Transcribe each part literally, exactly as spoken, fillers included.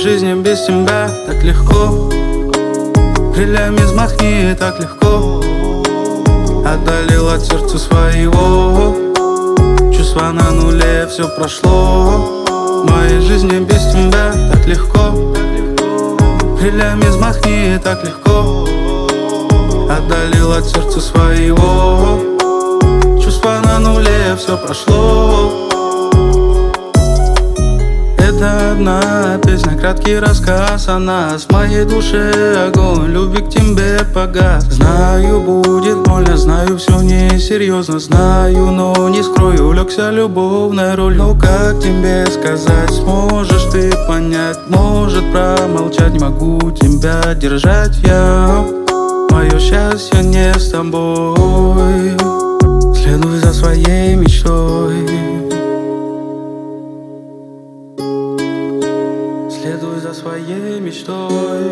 жизни без тебя так легко. Крыльями взмахни, так легко. Отдалил от сердца своего. Чувства на нуле, все прошло. В моей жизни без тебя так легко. Крыльями взмахни, так легко. Отдалил от сердца своего. Чувства на нуле, все прошло. Это одна песня, краткий рассказ о нас. В моей душе огонь, любви к тебе погас. Знаю, будет больно, знаю, все несерьезно. Знаю, но не скрою, улегся любовной роль. Но как тебе сказать, сможешь ты понять? Может промолчать, не могу тебя держать я. Мое счастье не с тобой. Следуй за своей мечтой. Следуй за своей мечтой.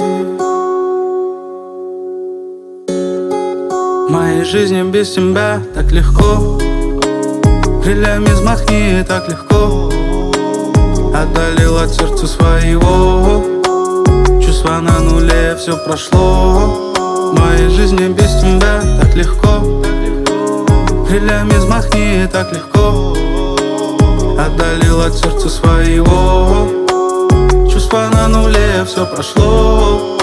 В моей жизни без тебя так легко. Крыльями взмахни, так легко. Отдалил от сердца своего. Чувства на нуле, все прошло. В моей жизни без тебя так легко. Крыльями взмахни, так легко. Отдалил от сердца своего. Чувства на нуле, все прошло.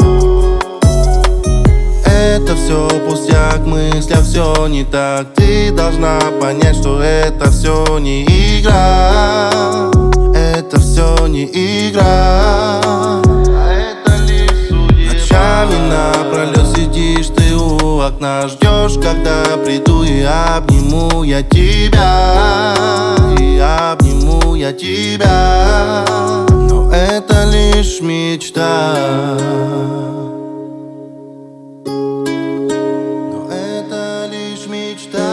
Это все пустяк, мысля, все не так. Ты должна понять, что это все не игра. Это все не игра. Ночами напролет сидишь ты у окна. Ждешь, когда приду и обниму я тебя. И обниму я тебя. Но это лишь мечта. Но это лишь мечта.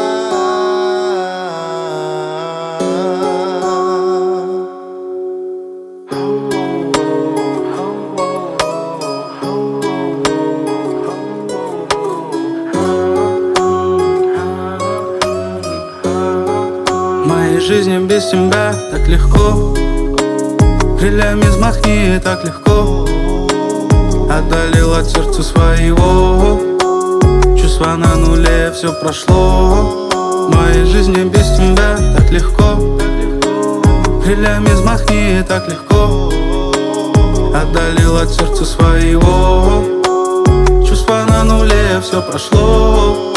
В моей жизни без тебя так легко. Крыльями взмахни, так легко. Отдалил от сердца своего. Чувства на нуле, все прошло. В моей жизни без тебя так легко. Крыльями взмахни, так легко. Отдалил от сердца своего. Чувства на нуле, все прошло.